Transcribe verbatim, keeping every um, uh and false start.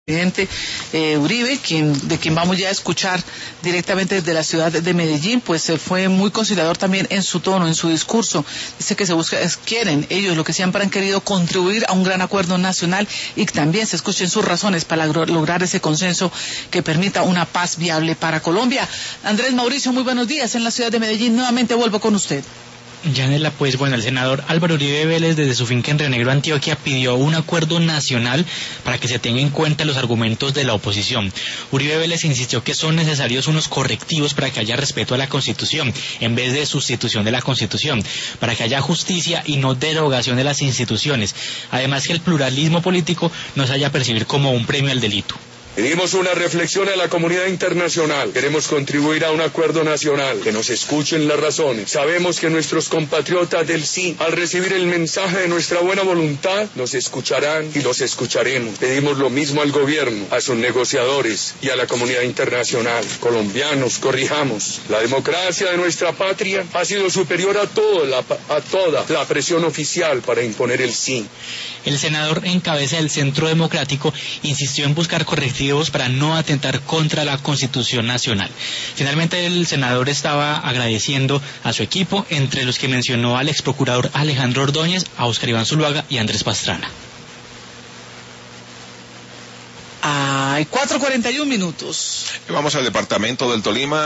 presidente eh, Uribe, quien, de quien vamos ya a escuchar directamente desde la ciudad de Medellín, pues eh, fue muy conciliador también en su tono, en su discurso. Dice que se busca, es, quieren ellos lo que siempre han querido, contribuir a un gran acuerdo nacional y que también se escuchen sus razones para lograr ese consenso que permita una paz viable para Colombia. Andrés Mauricio, muy buenos días en la ciudad de Medellín. Nuevamente vuelvo con usted. Yanela, pues bueno, el senador Álvaro Uribe Vélez desde su finca en Río Negro, Antioquia, pidió un acuerdo nacional para que se tenga en cuenta los argumentos de la oposición. Uribe Vélez insistió que son necesarios unos correctivos para que haya respeto a la Constitución, en vez de sustitución de la Constitución, para que haya justicia y no derogación de las instituciones. Además, que el pluralismo político no se haya a percibir como un premio al delito. Pedimos una reflexión a la comunidad internacional. Queremos contribuir a un acuerdo nacional, que nos escuchen las razones. Sabemos que nuestros compatriotas del sí, al recibir el mensaje de nuestra buena voluntad, nos escucharán y los escucharemos. Pedimos lo mismo al gobierno, a sus negociadores y a la comunidad internacional. Colombianos, corrijamos. La democracia de nuestra patria ha sido superior a, todo la, a toda la presión oficial para imponer el sí. El senador en cabeza del Centro Democrático insistió en buscar correctivos para no atentar contra la Constitución Nacional. Finalmente, el senador estaba agradeciendo a su equipo, entre los que mencionó al exprocurador Alejandro Ordóñez, a Óscar Iván Zuluaga y a Andrés Pastrana. Ay, cuatro cuarenta y un minutos. Vamos al departamento del Tolima.